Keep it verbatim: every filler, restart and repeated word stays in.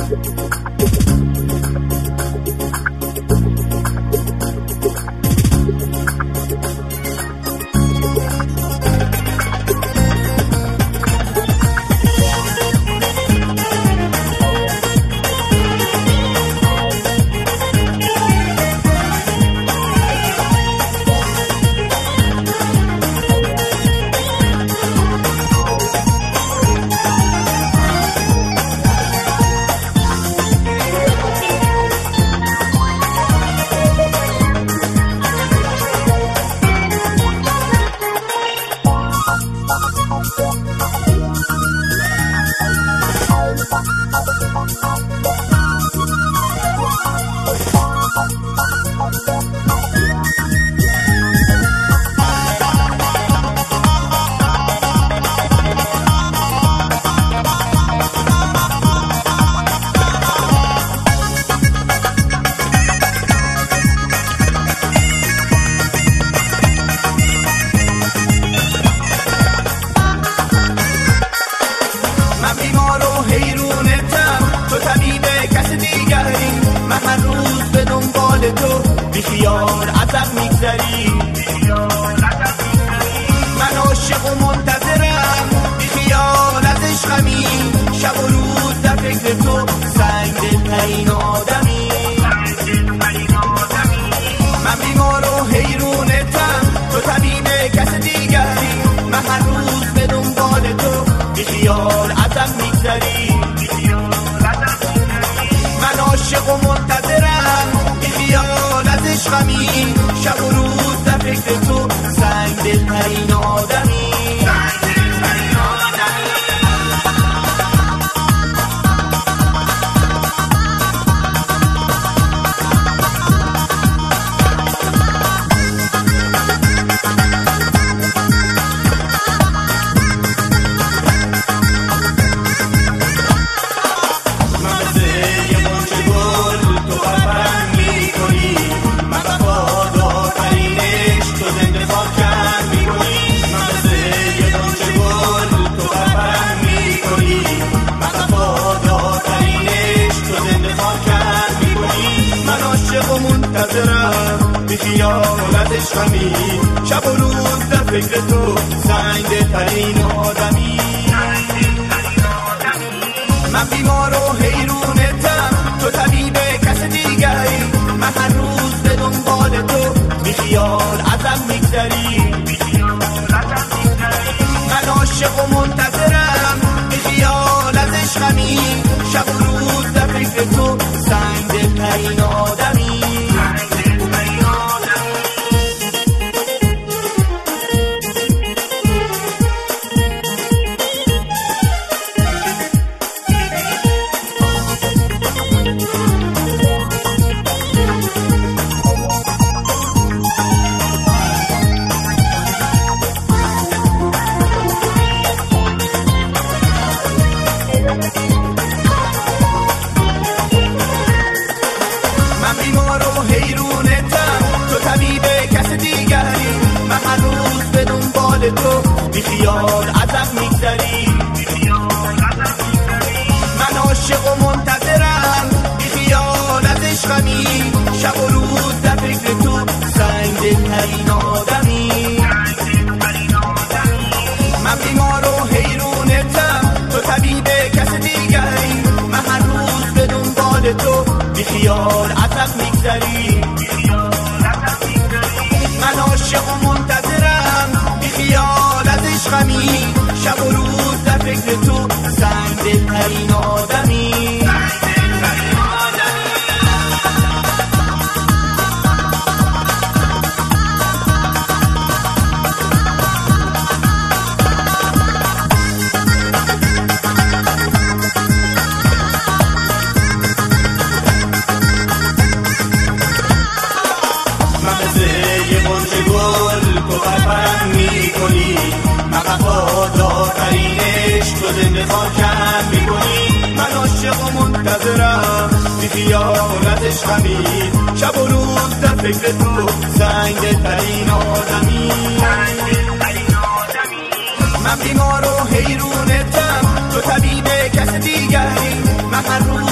بیخیال ازم میگذری، من عاشق و منتظرم، بیخیال از عشقمی، شب و روز در فکر تو، سنگ دلترین آدمی. من بیمار و حیرونتم، تو طبیب کس دیگری، من هر روز به دنبال تو، بیخیال ازم میگذری، من عاشق و منتظرم، بیخیال از عشقمی، شب و روز در فکر تو، سنگ دلترین آدمی. بیخیال از عشقمی، شب و روز در فکر تو، سنگ دلترین آدمی. من بیمار و حیرونتم، تو طبیب کس دیگری، من هر روز به دنبال تو، بیخیال ازم میگذری، من عاشق و منتظرم، بیخیال از عشقمی، شب و روز در فکر تو، سنگ دلترین آدمی. تو بیخیال ازم میگذری، من عاشق و منتظرم، بیخیال از عشقمی، شب و روز در فکر تو، سنگ دلترین آدمی. من بیمار و حیرونتم، تو طبیب کس دیگری، من هر روز به دنبال تو، بیخیال ازم میگذری، من عاشق و منتظرم، بیخیال از عشقمی، شب و روز در فکر تو، سنگ دلترین آدمی. من عاشق و منتظرم، بیخیال از عشقمی، شب و روز در فکر تو، سنگ دلترین آدمی. من بیمار و حیرونتم، تو طبیب کس دیگری، من هر روز